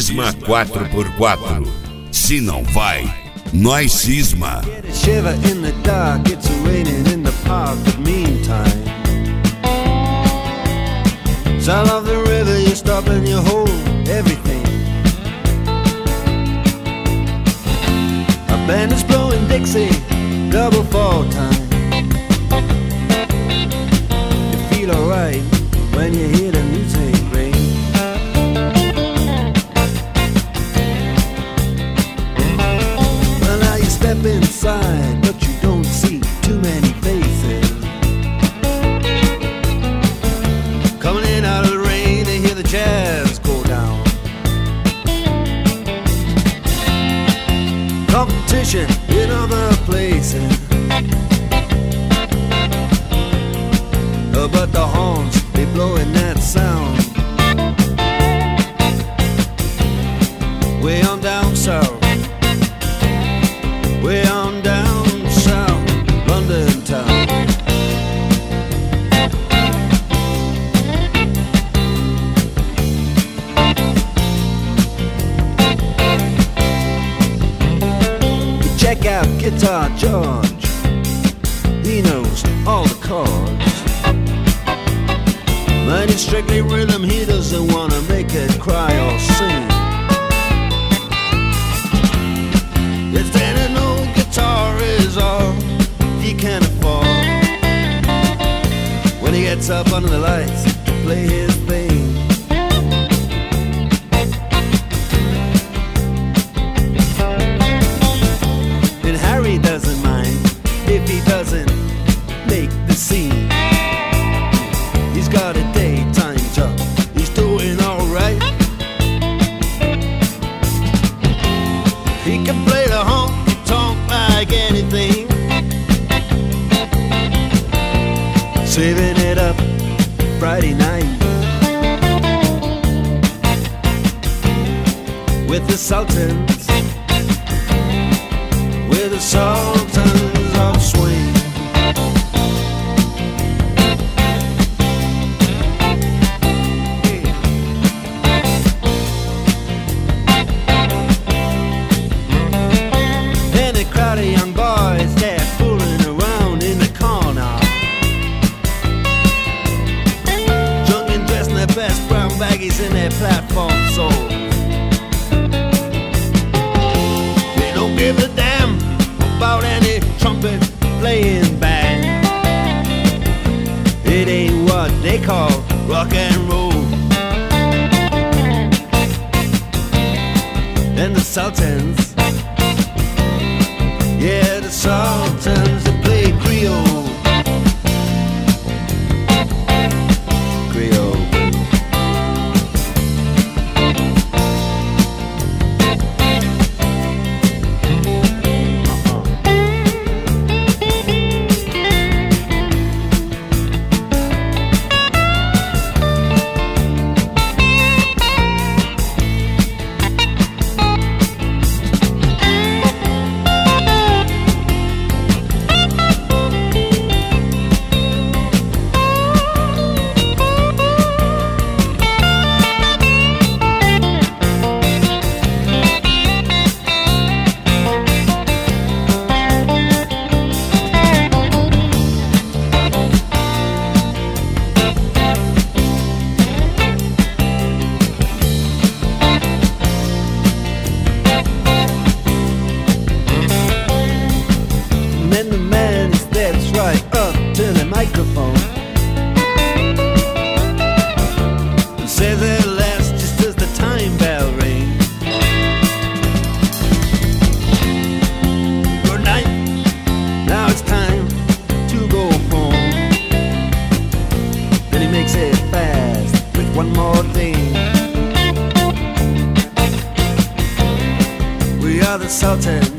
Cisma 4x4. Se não vai, nós cisma. Shiver in the dark, it's raining in the park, but meantime, sound of the river, you stop and you hold everything. A band is blowing Dixie, double fall time. You feel alright when you hear the music ring. Well, now you step inside, but you don't see too many faces. Coming in out of the rain, they hear the jazz go down. Competition in other places, but the horns, they blowing that sound. Way on down south, way on down south, London town. You check out Guitar George, he knows all the chords. But it's strictly rhythm, he doesn't wanna make it cry or sing. If then an old guitar is all he can afford, when he gets up under the lights to play his thing. And Harry doesn't mind if he doesn't make the scene. He's got a daytime job, he's doing alright. He can play the honky-tonk like anything, saving it up Friday night with the Sultans, with the Sultans of Swing. Crowd of young boys, they're fooling around in the corner, drunk and dressed in their best brown baggies in their platform soles. They don't give a damn about any trumpet playing band. It ain't what they call rock and roll. And the Sultans, yeah, the Sultans, they play Creole. Creole. Sultans.